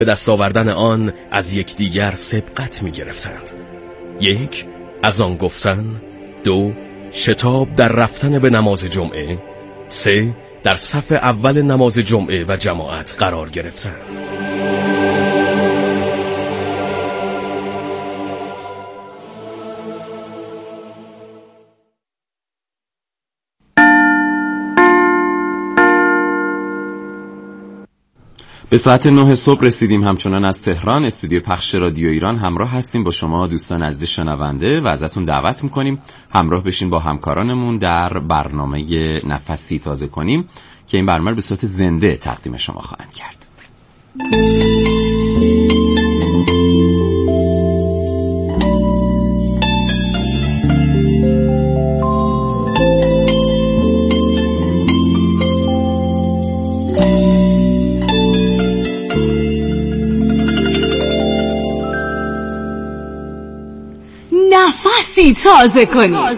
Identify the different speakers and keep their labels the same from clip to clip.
Speaker 1: به دست آوردن آن از یکدیگر سبقت می گرفتند. 1. از آن گفتن. 2. شتاب در رفتن به نماز جمعه. 3. در صف اول نماز جمعه و جماعت قرار گرفتن.
Speaker 2: به ساعت 9 صبح رسیدیم. همچنان از تهران استودیو پخش رادیو ایران همراه هستیم با شما دوستان عزیز شنونده و ازتون دعوت میکنیم همراه بشین با همکارانمون در برنامه نفسی تازه کنیم که این برنامه به صورت زنده تقدیم شما خواهند کرد.
Speaker 3: نفسی تازه کنید.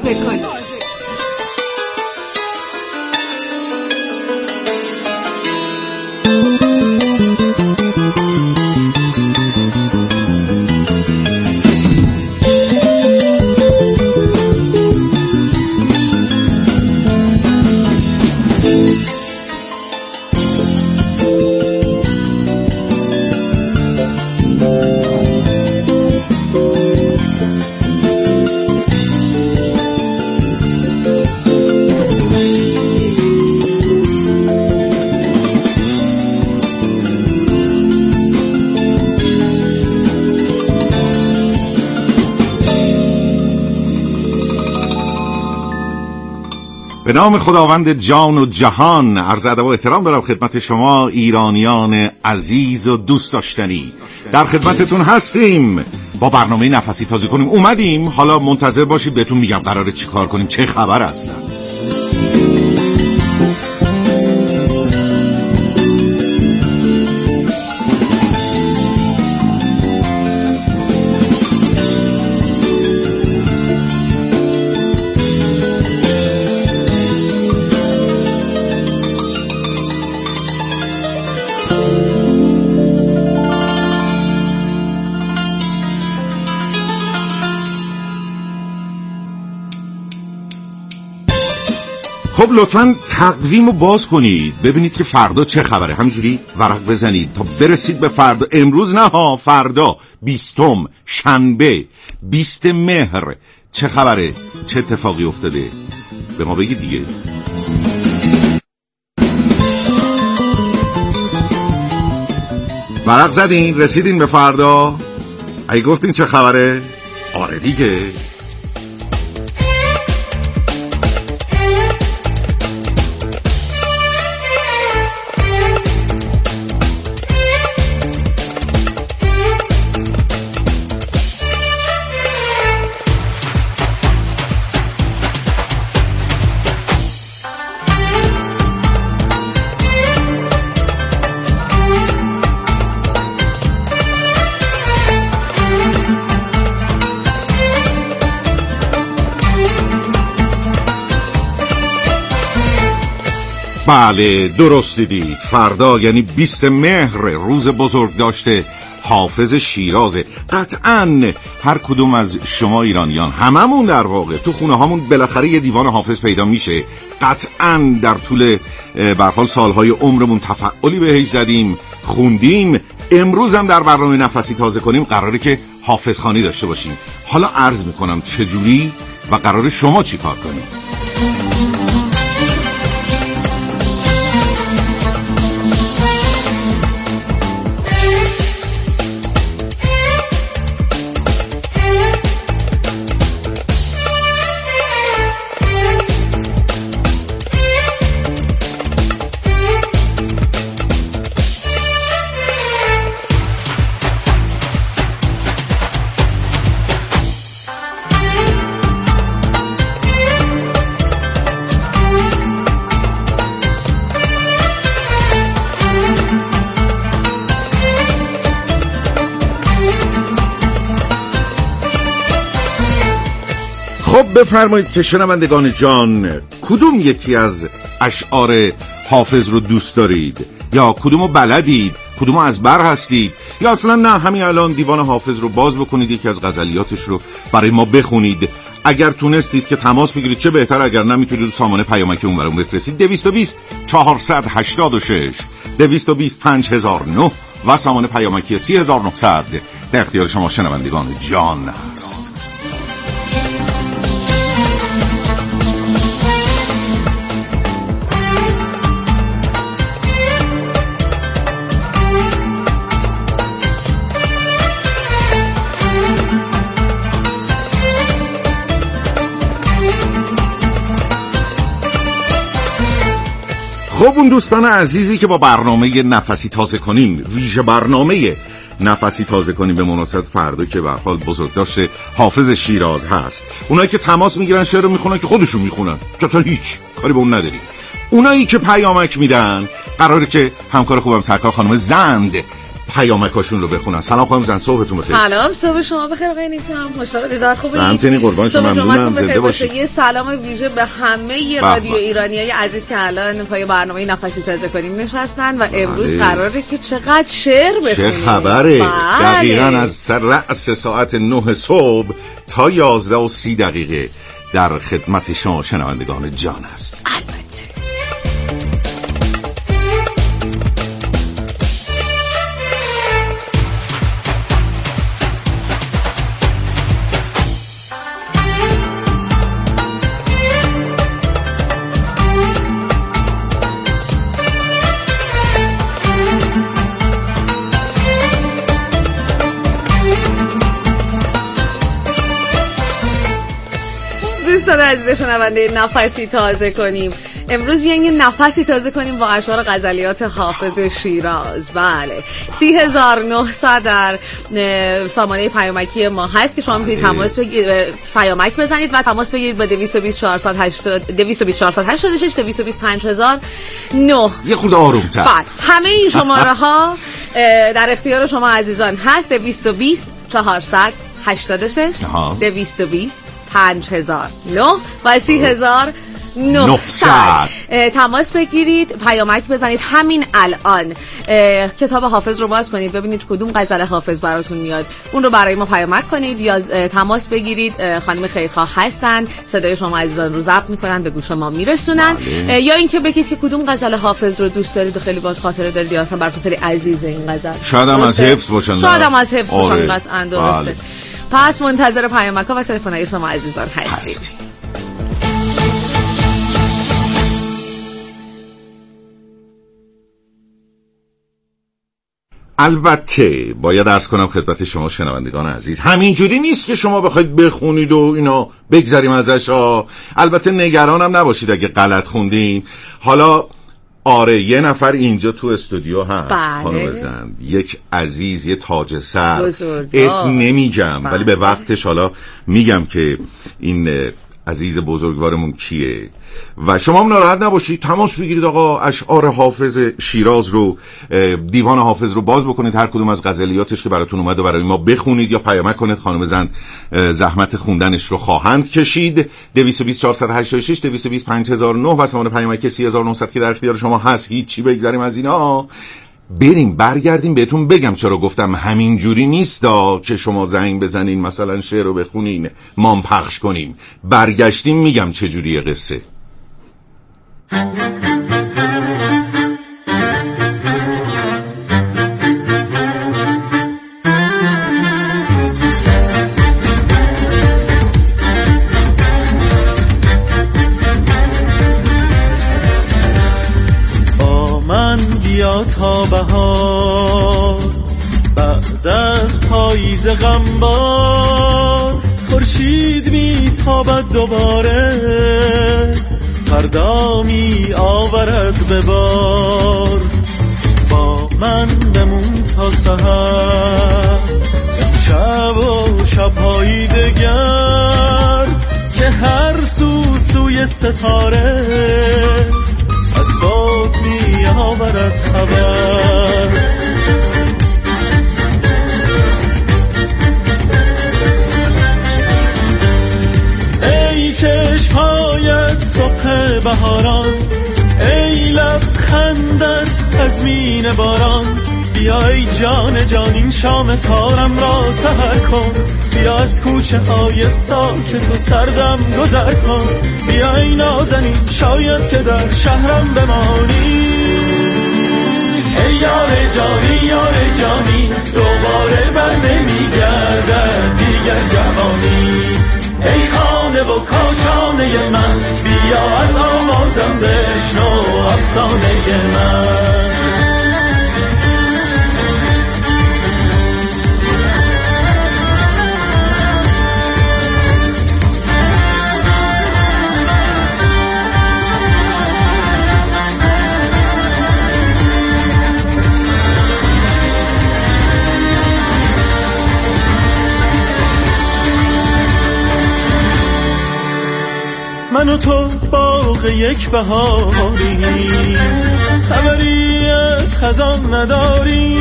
Speaker 4: به نام خداوند جان و جهان عرض ادب و احترام دارم خدمت شما ایرانیان عزیز و دوست داشتنی. در خدمتتون هستیم با برنامه نفسی تازه کنیم. اومدیم، حالا منتظر باشید بهتون میگم قراره چی کار کنیم، چه خبر هستن. خب لطفاً تقویمو باز کنید ببینید که فردا چه خبره. همجوری ورق بزنید تا برسید به فردا. امروز نه ها، فردا 20 شنبه 20 مهر چه خبره، چه اتفاقی افتاده به ما بگید دیگه. ورق زدین رسیدین به فردا؟ اگه گفتین چه خبره؟ آره دیگه. بله درست دیدید، فردا یعنی 20 مهر روز بزرگ داشته حافظ شیرازه. قطعاً هر کدوم از شما ایرانیان، هممون در واقع تو خونه هامون بالاخره یه دیوان حافظ پیدا میشه. قطعاً در طول به هر حال سالهای عمرمون تفعالی بهش زدیم، خوندیم. امروز هم در برنامه نفسی تازه کنیم قراره که حافظ خوانی داشته باشیم. حالا عرض میکنم چجوری و قراره شما چی کار کنید. خب بفرمایید که شنوندگان جان، کدوم یکی از اشعار حافظ رو دوست دارید یا کدومو بلدید، کدوم از بر هستید، یا اصلا نه همین الان دیوان حافظ رو باز بکنید، یکی از غزلیاتش رو برای ما بخونید. اگر تونستید که تماس بگیرید چه بهتر، اگر نمیتونید سامانه پیامک اون برام بفرستید. 220 486 220 5009 و سامانه پیامکی 3900 در اختیار شما شنوندگان جان است. خب اون دوستان عزیزی که با برنامه نفسی تازه کنیم، ویژه برنامه نفسی تازه کنیم به مناسبت فردا که به هر حال بزرگداشت حافظ شیراز هست، اونایی که تماس میگیرن شعر رو میخونن که خودشون میخونن، چطور هیچ کاری به اون نداریم. اونایی که پیامک میدن قراره که همکار خوبم سرکار خانم زند پیامکاشون رو بخونن. سلام خانم زند، صبحتون بخیر.
Speaker 5: سلام، صبح شما بخیر آقای نیکم، خوشحال دیدار خوبی؟
Speaker 4: همچنین قربان شما، ممنونم، زنده باشید.
Speaker 5: یه سلام ویژه به همه رادیو ایرانیای عزیز که الان پای برنامه نفسی تازه کنیم نشستن و امروز قراره که چقدر شعر بخونیم.
Speaker 4: چه خبره؟ دقیقاً از رأس ساعت 9 صبح تا 11:30 در خدمت شما شنوندگان جان است.
Speaker 5: البته دوستان عزیز شنونده نفسی تازه کنیم، امروز بیاین یه نفسی تازه کنیم با اشعار غزلیات حافظ شیراز. بله 3900 در سامانه پیامکی ما هست که شما میتونید تماس پیامک بزنید و تماس بگیرید با 220 486 220 5009.
Speaker 4: یه خود آروم‌تر.
Speaker 5: بله همه این شماره ها در اختیار شما عزیزان هست. 220 486 220 5009 و 3900 تماس بگیرید، پیامک بزنید همین الان. کتاب حافظ رو باز کنید ببینید کدوم غزل حافظ براتون میاد، اون رو برای ما پیامک کنید یا تماس بگیرید. خانم خیرخواه هستن، صدای شما عزیزان رو ضبط میکنن به گوش ما میرسونن. یا اینکه بگید که کدوم غزل حافظ رو دوست دارید و خیلی باهاش خاطره دارید یا اصلا براتون خیلی عزیزه این غزل.
Speaker 4: شاید هم از حفظ باشن،
Speaker 5: شاید هم از حفظ باشن، قطعاً درسته. پس منتظر پیامک‌ها و تلفن‌های شما عزیزان هستیم.
Speaker 4: البته باید عرض کنم خدمت شما شنوندگان عزیز، همینجوری نیست که شما بخواید بخونید و اینا بگذاریم ازش ها. البته نگرانم نباشید اگه غلط خوندین. حالا آره یه نفر اینجا تو استودیو هست، خانم زند، یک عزیز، یه تاج سر، اسم نمیگم ولی به وقتش حالا میگم که این عزیز بزرگوارمون کیه و شما هم ناراحت نباشید، تماس بگیرید آقا، اشعار حافظ شیراز رو، دیوان حافظ رو باز بکنید، هر کدوم از غزلیاتش که براتون اومد و برای ما بخونید یا پیامک کنید. خانم زند زحمت خوندنش رو خواهند کشید. 220 486 220 5009 و سامانه پیامکی 3900 که در اختیار شما هست. هیچی بگذاریم از اینا، بریم برگردیم بهتون بگم چرا گفتم همین جوری نیستا که شما زنگ بزنین مثلا شعر رو بخونین ما پخش کنیم. برگشتیم میگم چه جوریه قصه.
Speaker 6: بیا تا بهار بعد از پاییز غمبار، خورشید میتابد دوباره، فردا می آورد به بار. با من بمون تا سحر، شب و شب‌های دگر که هر سوی ستاره از صبح می آورد خبر. ای چشم‌هایت صبح بهاران، ای لبخندت تضمین باران، بیا ای جان جان این شام تارم را سحر کن، بیا از کوچه های ساکت و سردم گذر کن، بیا ای نازنین شاید که در شهرم بمانی. ای یار جانی یار جانی دوباره بر نمیگردد دیگر جوانی. ای خانه و کاشانه من بیا از آوازم بشنو افسانه من. من و تو باغ یک بهاریم، خبری از خزان نداریم،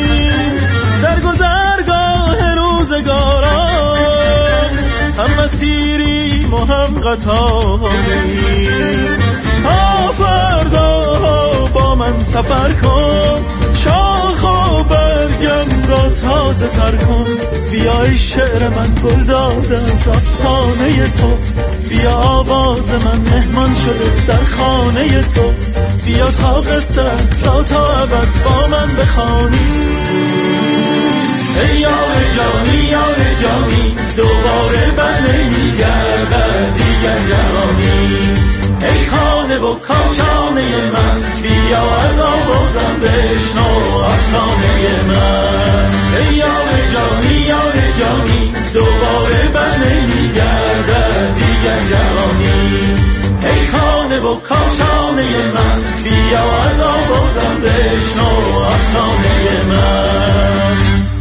Speaker 6: در گذرگاه روزگاران هم مسیریم و هم قطاریم. تا فردا با من سفر کن، شاخ و برگم را تازه تر کن، بیا ای شعر من گل داده از افسانه تو، بیا آواز من مهمان شده در خانه تو، بیا تا قصت را تا ابد با من بخوانی. ای یار جانی یار جانی دوباره بر نمیگردد دیگر جوانی. ای خانه و کاشانه من بیا از آوازم بشنو افسانه من. ای یار جانی یار جانی دوباره بر نمیگردد دیگر جوانی. ای خانه و کاشانه من بیا از آوازم بشنو افسانه من.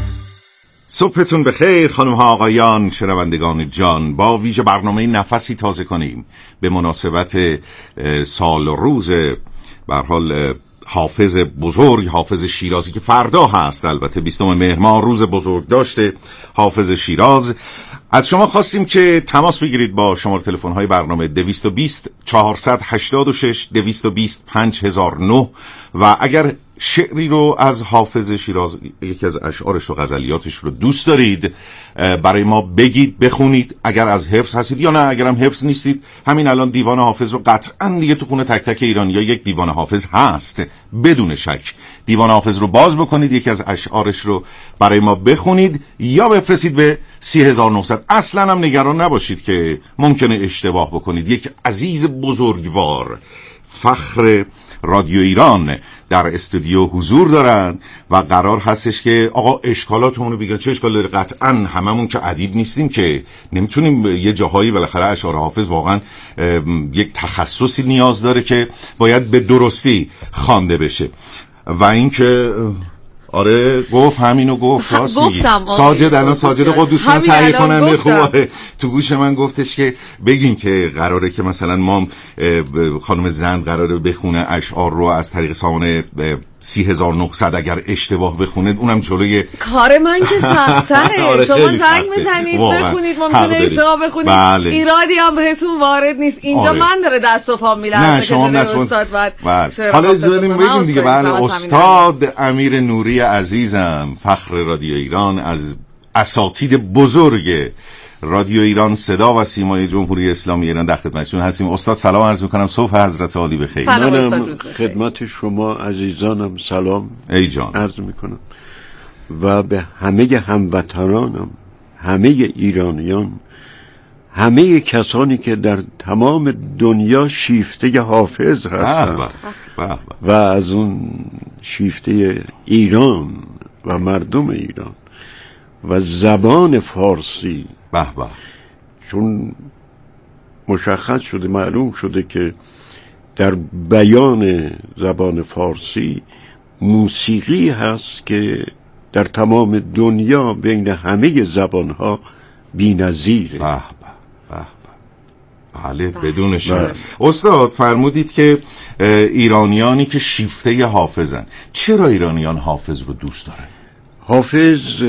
Speaker 4: صبحتون بخیر خانم ها آقایان شنوندگان جان. با ویژه برنامه نفسی تازه کنیم به مناسبت سال و روز به هر حال حافظ بزرگ، حافظ شیرازی که فردا هست، البته 20 مهر ماه روز بزرگ داشته حافظ شیراز. از شما خواستیم که تماس بگیرید با شماره تلفن های برنامه 220 486 220 5009 و اگر شعری رو از حافظ شیراز، یکی از اشعارش و غزلیاتش رو دوست دارید برای ما بگید، بخونید. اگر از حفظ هستید یا نه اگرم حفظ نیستید، همین الان دیوان حافظ رو قطعا دیگه تو خونه تک تک ایرانی‌ها یک دیوان حافظ هست بدون شک. دیوان حافظ رو باز بکنید، یکی از اشعارش رو برای ما بخونید یا بفرستید به 30900. اصلا هم نگران نباشید که ممکنه اشتباه بکنید. یک عزیز بزرگوار فخر رادیو ایران در استودیو حضور دارن و قرار هستش که آقا اشکالاتمون رو بگن. چه اشکال داره؟ قطعا هممون که ادیب نیستیم که نمیتونیم یه جاهایی بالاخره اشعار حافظ واقعا یک تخصصی نیاز داره که باید به درستی خوانده بشه. و اینکه آره گفت همینو گفت، راست میگی. ساجد الان ساجد قدوسیان تهیه کننده خوبه تو گوش من گفتش که بگین که قراره که مثلا ما خانم زند قراره بخونه اشعار رو از طریق سامانه 3900 اگر اشتباه بخونه اونم جلوی
Speaker 5: کار من که سخت‌تره.
Speaker 4: آره
Speaker 5: شما زنگ میزنید بخونید ممکنه اشتباه بخونید.
Speaker 4: بله.
Speaker 5: ایرادی هم بهتون وارد نیست. اینجا
Speaker 4: آره.
Speaker 5: من داره دست و پا میلرزه که استاد بعد
Speaker 4: حالا زدیم بگیم دیگه. بله استاد امیر نوری عزیزم فخر رادیو ایران از اساتید بزرگ رادیو ایران صدا و سیمای جمهوری اسلامی ایران در خدمتتون هستیم. استاد سلام عرض میکنم، صبح حضرت عالی بخیر.
Speaker 7: منم خدمت شما عزیزانم سلام
Speaker 4: ای جان
Speaker 7: عرض میکنم و به همه هموطنانم، همه ایرانیان، همه کسانی که در تمام دنیا شیفته حافظ هستند و از اون شیفته ایران و مردم ایران و زبان فارسی.
Speaker 4: به به.
Speaker 7: چون مشخص شده، معلوم شده که در بیان زبان فارسی موسیقی هست که در تمام دنیا بین همه زبانها بی‌نظیره.
Speaker 4: بله بدون شک. استاد فرمودید که ایرانیانی که شیفته حافظن، چرا ایرانیان حافظ رو دوست دارن؟
Speaker 7: حافظ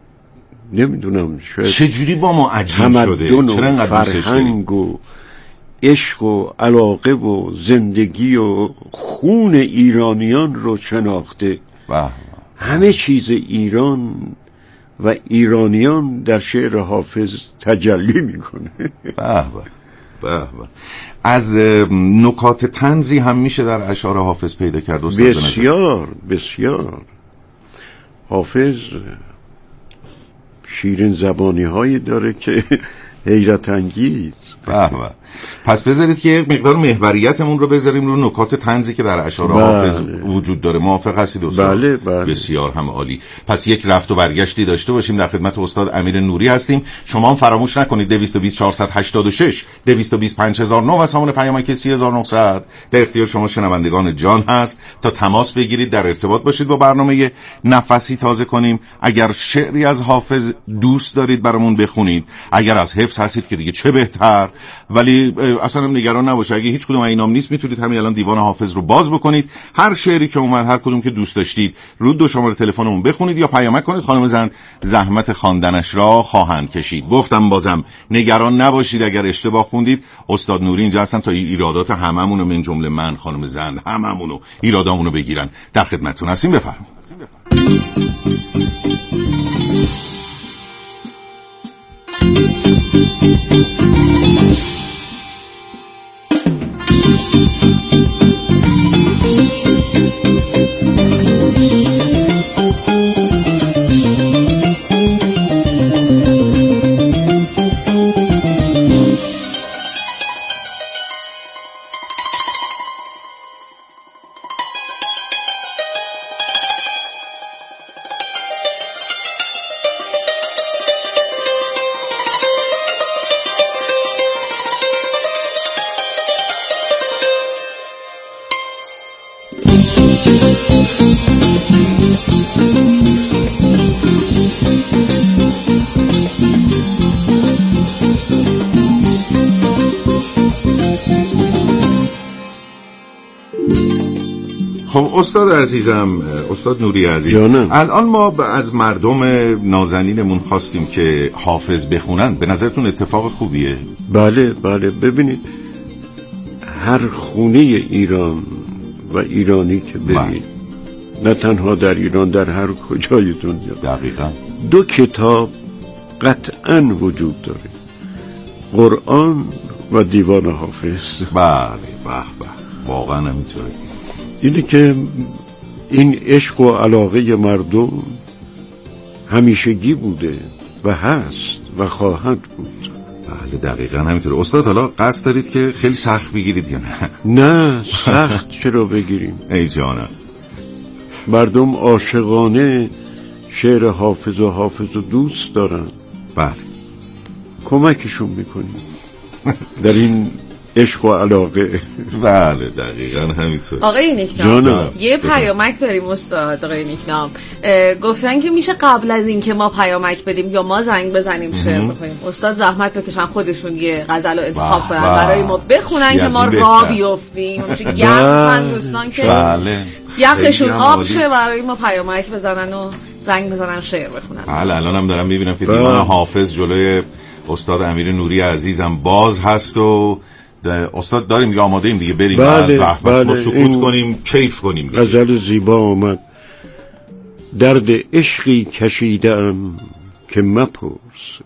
Speaker 7: نمیدونم، شاید
Speaker 4: چجوری با ما عجیب شده، چرا انقدر دوستش داریم؟
Speaker 7: و عشق و علاقه و زندگی و خون ایرانیان رو شناخته. همه چیز ایران و ایرانیان در شعر حافظ تجلی میکنه.
Speaker 4: به از نکات طنزی هم میشه در اشعار حافظ پیدا کرد استاد؟
Speaker 7: بسیار بسیار. حافظ شیرین زبانی هایی داره که حیرت انگیز.
Speaker 4: پس بذارید که مقدار محوریتمون رو بذاریم رو نکات طنزی که در اشعار حافظ وجود داره. موافق هستید استاد؟
Speaker 7: بله.
Speaker 4: بسیار هم عالی. پس یک رفت و برگشتی داشته باشیم. در خدمت استاد امیر نوری هستیم. شما هم فراموش نکنید 220 486 220 5009 و سامان پیامک 3900 در اختیار شما شنوندگان جان هست تا تماس بگیرید، در ارتباط باشید با برنامه نفسی تازه کنیم. اگر شعری از حافظ دوست دارید برامون بخونید، اگر از حفظ هستید که دیگه چه بهتر، ولی اصلا نگران نباشه، اگه هیچ کدوم اینام نیست میتونید همین الان دیوان حافظ رو باز بکنید، هر شعری که اومد، هر کدوم که دوست داشتید رو 2 شماره تلفنمون بخونید یا پیامک کنید. خانم زند زحمت خواندنش را خواهند کشید. گفتم بازم نگران نباشید اگر اشتباه خوندید، استاد نوری اینجا هستن تا ایرادات هممون رو، من جمله من، خانم زند، هممون رو ایرادامون رو بگیرن. در خدمتتون هستیم، بفرمایید. خب استاد عزیزم، استاد نوری عزیز، الان ما از مردم نازنینمون خواستیم که حافظ بخونن. به نظرتون اتفاق خوبیه؟
Speaker 7: بله. ببینید هر خونه ایران و ایرانی که برید، نه تنها در ایران، در هر کجای دنیا،
Speaker 4: دقیقاً
Speaker 7: 2 کتاب قطعاً وجود داره: قرآن و دیوان حافظ.
Speaker 4: بله واقعاً همینطوره.
Speaker 7: اینه که این عشق و علاقه مردم همیشگی بوده و هست و خواهد بود.
Speaker 4: بله دقیقاً همینطوره. استاد حالا قصد دارید که خیلی سخت بگیرید یا نه؟
Speaker 7: نه، سخت چرا بگیریم؟
Speaker 4: ای جانم،
Speaker 7: مردم عاشقانه شعر حافظ و دوست دارن.
Speaker 4: بله،
Speaker 7: کمکشون میکنیم در این عشق و علاقه.
Speaker 4: بله دقیقاً همینطور.
Speaker 5: آقای نیکنام یه پیامک داریم استاد. آقای نیکنام گفتن که میشه قبل از این که ما پیامک بدیم یا ما زنگ بزنیم شعر بخونیم، استاد زحمت بکشن خودشون یه غزل رو انتخاب کنن برای ما بخونن که ما راه بیفتیم. همچنین گرم دوستان که یخشون آب شه برای ما پیامک بزنن و زنگ بزنن شعر بخونن.
Speaker 4: بله الان هم دارم میبینم که دیوان حافظ جلوی استاد امیر نوری عزیزم باز هست و استاد داریم دیگه، آماده ایم دیگه بریم.
Speaker 7: بله
Speaker 4: ما سکوت کنیم، کیف کنیم.
Speaker 7: غزل زیبا آمد: درد عشقی کشیدم که مپرس،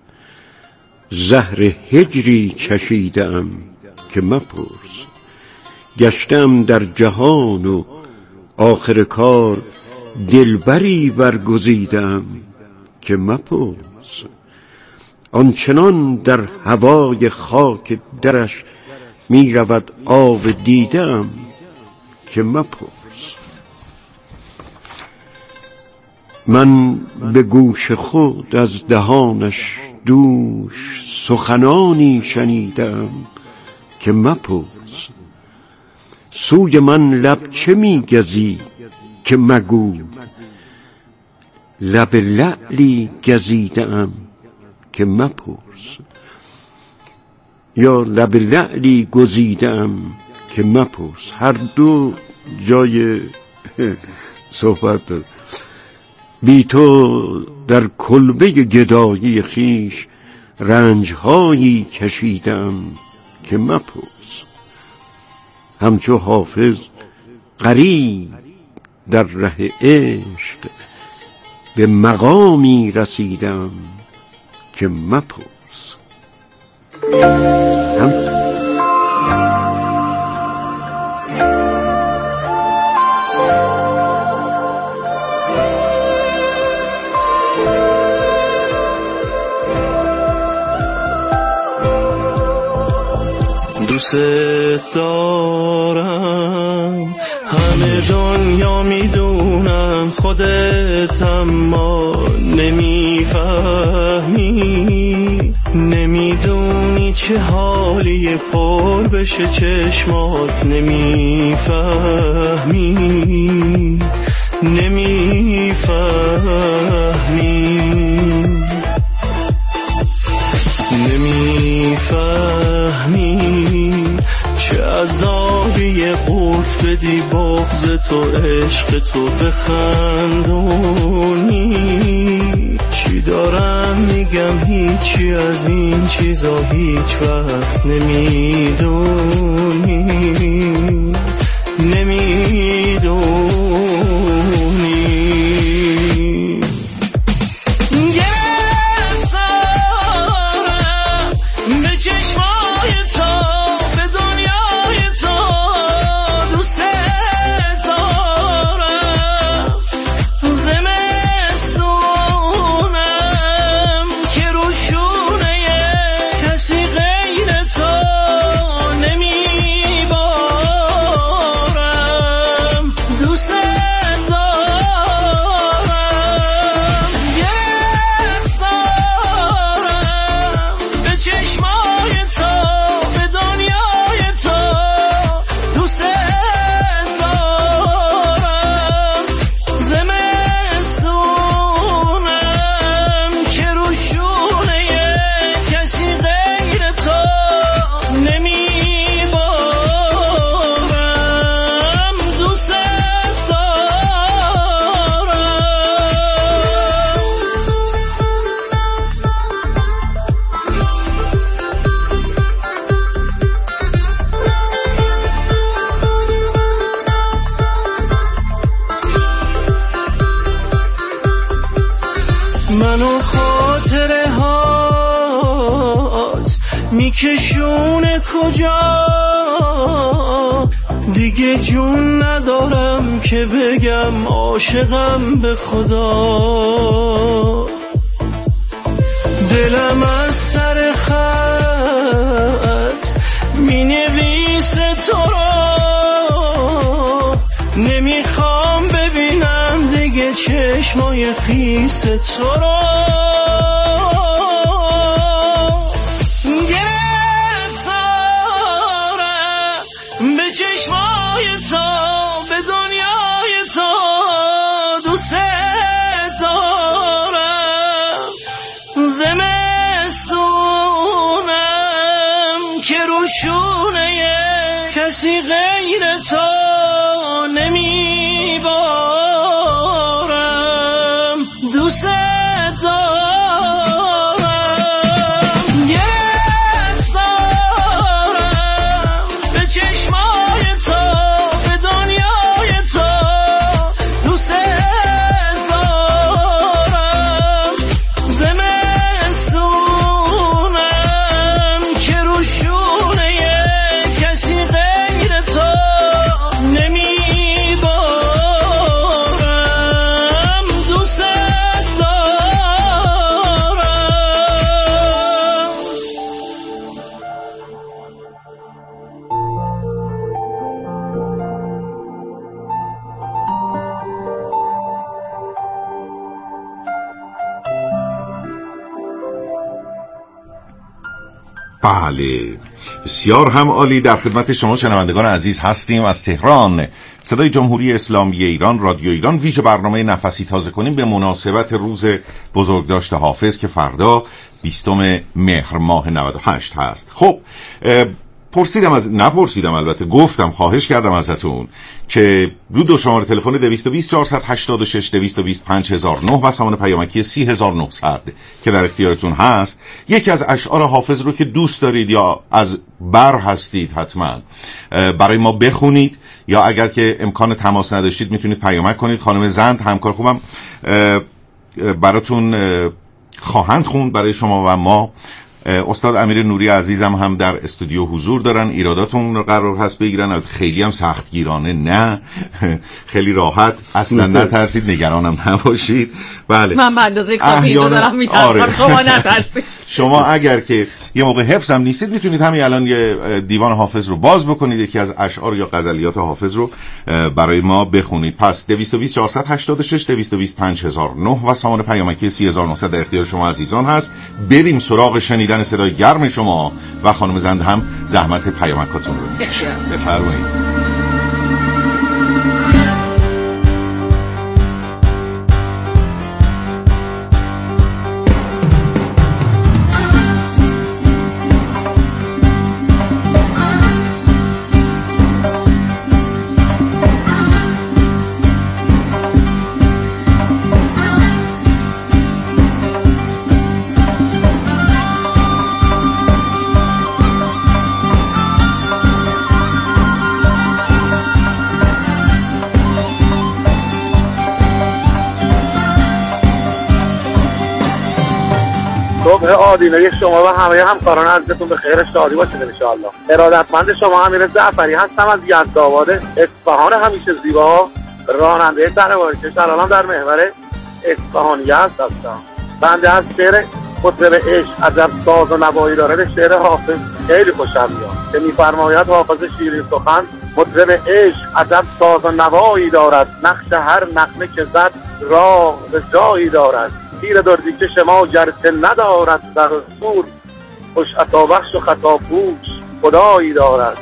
Speaker 7: زهر هجری چشیدم که مپرس، گشتم در جهان و آخر کار دلبری برگزیدم که مپرس، آنچنان در هوای خاک درش می رود آب دیدم که مپرس، من به گوش خود از دهانش دوش سخنانی شنیدم که مپرس، سوی من لب چه می گزی که مگو، لب لعلی گزیدم که مپرس، یا لب لعلی گزیدم که مپرس. هر دو جای صحبت دارد. بی تو در کلبه گدایی خیش رنجهایی کشیدم که که مپرس. همچو حافظ غریب در ره عشق، به مقامی رسیدم که مپرس.
Speaker 6: دوست دارم، همه دنیا میدونم، خودت اما نمیفهمی، نمیدونی چه حالی پر بشه چشمات، نمیفهمی، نمیفهمی، نمیفهمی چه عذابی قورت بدی بغض تو عشق تو بخندونی. چی دارم میگم هیچی از این چیزا هیچ وقت نمیدونی، نمیدونی. منو خاطره هات میکشونه کجا، دیگه جون ندارم که بگم عاشقم به خدا. دلم از سر خط مینویسه تو را، نمیخوام ببینم دیگه چشمای خیس تو را. گرفتارم به چشمای تو، به دنیای تو، دوست دارم. زمستونم که روشونه کسی غیر تو نمیبارم، دوست دارم. گرفتارم به چشمای تو، به دنیای تو، دوست دارم. زمستونم که روشونه کسی غیر تو نمیبارم، دوست دارم.
Speaker 4: بله، بسیار هم عالی. در خدمت شما شنوندگان عزیز هستیم از تهران، صدای جمهوری اسلامی ایران، رادیو ایران. ویژه برنامه نفسی تازه کنیم به مناسبت روز بزرگداشت حافظ که فردا 20 مهر ماه 98 هست. خب نپرسیدم البته گفتم خواهش کردم ازتون که رو دو شماره تلفن 220 486 220 5009 و سامان پیامکی 30900 که در اختیارتون هست یکی از اشعار حافظ رو که دوست دارید یا از بر هستید حتما برای ما بخونید، یا اگر که امکان تماس نداشتید میتونید پیامک کنید. خانم زند همکار خوبم براتون خواهند خوند برای شما و ما. استاد امیر نوری عزیزم هم در استودیو حضور دارن. ایراداتون قرار هست بگیرن، خیلی هم سختگیرانه نه، خیلی راحت، اصلا نترسید، نگرانم نباشید. بله
Speaker 5: من به اندازه کافی اینجا دارم میترسم.
Speaker 4: آره.
Speaker 5: شما نترسید.
Speaker 4: شما اگر که یه موقع حفظ هم نیستید میتونید همین الان یه دیوان حافظ رو باز بکنید، یکی از اشعار یا غزلیات حافظ رو برای ما بخونید. پس 220 486 220 5009 و سامان پیامکی 3900 در اختیار شما عزیزان هست. بریم سراغ شنیدن صدای گرم شما و خانم زند هم زحمت پیامکاتون رو میکشه. بفرمایید.
Speaker 8: آدینه شما و همه همکاران عزیزتون به خیر شادی باشید ان شاء الله. ارادتمند شما امیر جعفری هستم از یزدآباد اصفهان همیشه زیبا، راننده تنواری شلالم در محور اصفهان یزد هستم. بنده از شعر مطرب عشق عجب ساز و نوایی داره شعر حافظ خیلی خوشم میاد که میفرماید حافظ شیرین سخن مطرب عشق عجب ساز و نوایی دارد، نقش هر نغمه که زد راه به جایی دارد، تیر دردی که شما گرچه ندارد در سور، خوش عطا بخش و خطا پوش خدایی دارد.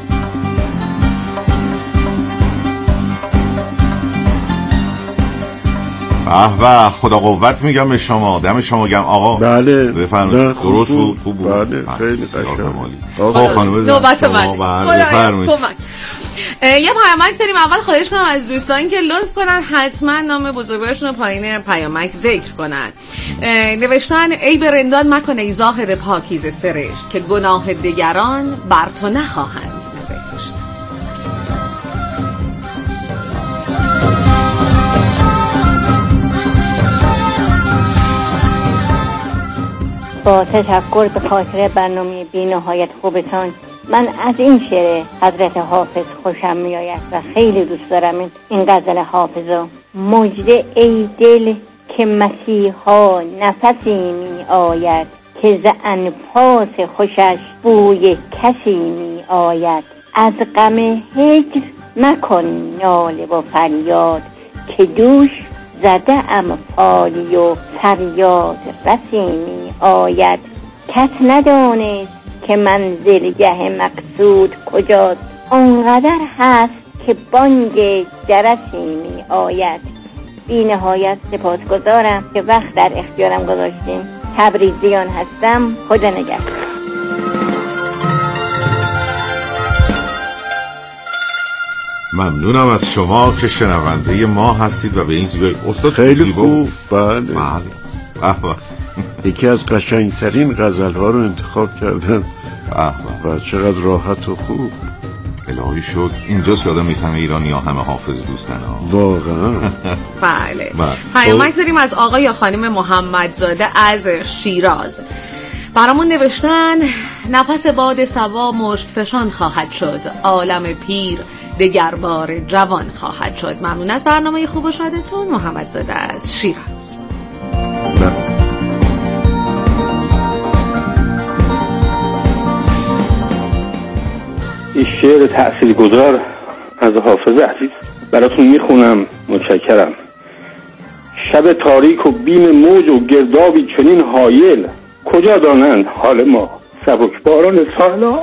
Speaker 4: و خدا قوت میگم به شما، دم شما گرم آقا.
Speaker 7: بله
Speaker 4: بفرمایید. درست بود، خوب بود.
Speaker 7: بله خیلی قشنگ.
Speaker 4: آقا خانم
Speaker 5: نوبت من.
Speaker 4: بفرمایید.
Speaker 5: یه پیامک داریم. اول خواهش کنم از دوستان که لطف کنن حتما نام بزرگوارشون رو پایین پیامک ذکر کنن. نوشتن ای برندان مکن ای زاهد پاکیزه سرشت، که گناه دیگران بر تو نخواهند نوشت.
Speaker 9: با تشکر به خاطر برنامه بی‌نهایت خوبتان، من از این شعر حضرت حافظ خوشم میآید و خیلی دوست دارم این غزل حافظو. مژده ای دل که مسیحا نفسی می آید، که ز انفاس خوشش بوی کسی می آید. از غم هجر مکن ناله و فریاد، که دوش زده ام پالی و فریاد بسی می آید. کس ندانست که منزلگه مقصود کجاست، آنقدر هست که بانگ جرسی می آید. بی نهایت سپاسگزارم که وقت در اختیارم گذاشتیم. تبریزیان هستم، خدا نگهدار.
Speaker 4: ممنونم از شما که شنونده ما هستید و به این زیبایی استاد
Speaker 7: خیلی خوب. بله یکی از قشنگترین غزل‌ها رو انتخاب کردن و چقدر راحت و خوب.
Speaker 4: الهی شکر. اینجاست که آدم میفهمه ایرانی ها همه حافظ دوستن ها
Speaker 5: واقعا. بله. پیامک داریم از آقای یا خانم محمدزاده از شیراز. برامون نوشتن نفس باد صبا مشک فشان خواهد شد، عالم پیر دگر بار جوان خواهد شد. ممنون از برنامه خوب و شادتون. محمدزاده از شیراز.
Speaker 10: این شعر تأثیرگذار از حافظ عزیز براتون میخونم. متشکرم. شب تاریک و بیم موج و گردابی چنین حایل، کجا دانند حال ما سبک باران سالا.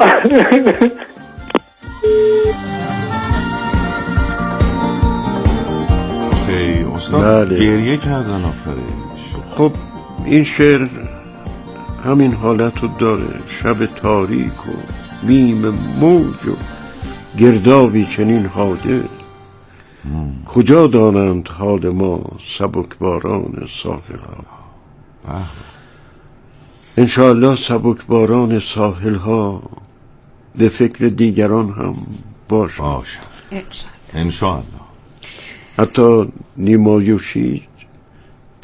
Speaker 4: خیلی استاد گریه کردن آخرش.
Speaker 7: خب این شعر همین حالت رو داره، شب تاریک و بیم موج و گردابی چنین حادث، کجا دانند حال ما سبکباران ساحل ها. انشاءالله سبکباران ساحل ها به فکر دیگران هم باشه.
Speaker 4: انشاءالله.
Speaker 7: حتی نیما یوشیج